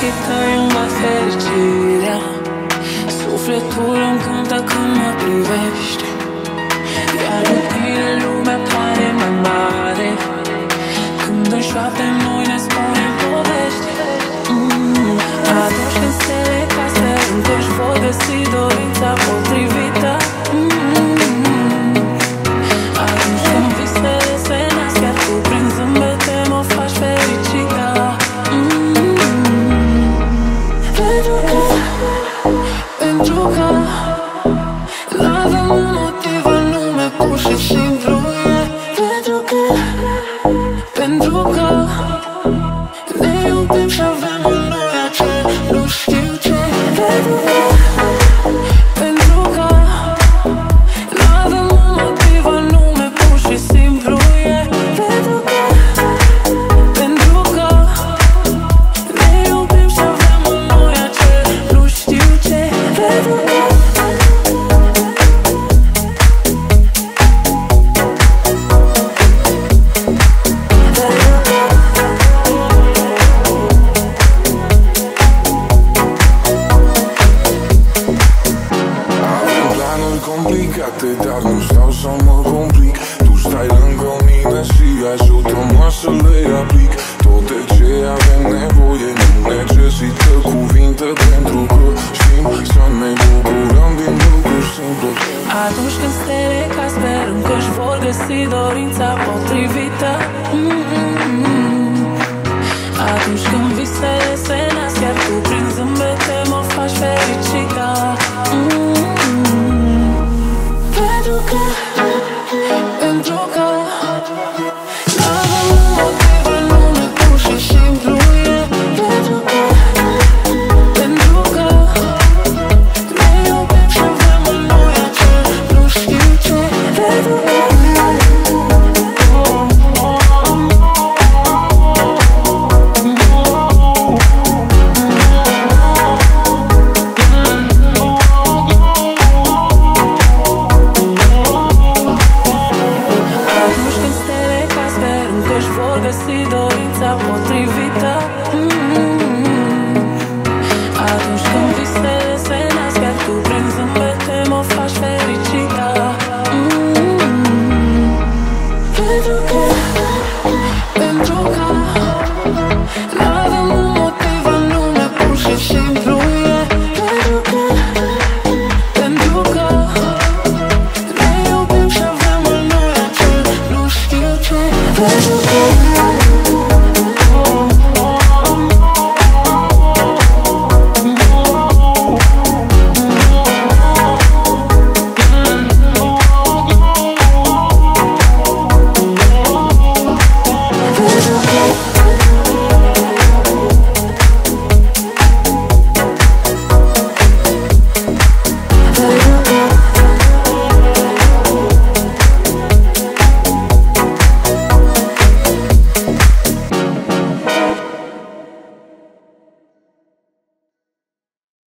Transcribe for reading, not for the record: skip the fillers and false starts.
ochii tăi îmi bat fericirea. Sufletul îmi cântă când mă privești, iar cu tine lumea pare mai mare. Când în șoapte noi ne spunem povești. Atunci când stele ca sperăm că își vor găsi dorința potrivită. Atunci când visele se nasc, iar tu prin zâmbete mă faci fericită. Pentru că n-avem un motiv anume, pur și simplu e pentru că ne iubim și avem în noi acel nu știu ce. Pentru că n-avem un motiv anume, pur și simplu e pentru că ne iubim și avem în noi acel nu știu ce. Complicate, dar nu stau să mă complic. Tu stai lângă mine și ajută-mă să le aplic. Tot de ce avem nevoie nu necesită cuvinte, pentru că știm să ne bucurăm din lucruri simple. Atunci când stele ca sperăm că își vor găsi dorința potrivită. Atunci când visele se nasc, iar tu prin zâmbete mă faci fericită. Pentru că n-avem un motiv anume, pur și simplu e pentru că ne iubim și avem în noi acel nu știu ce. Găsi dorința potrivită. Atunci când visele se nasc, iar tu prin zâmbete mă faci fericită. Pentru că n-avem un motiv anume, pur și simplu e pentru că ne iubim și avem în noi acel nu știu ce.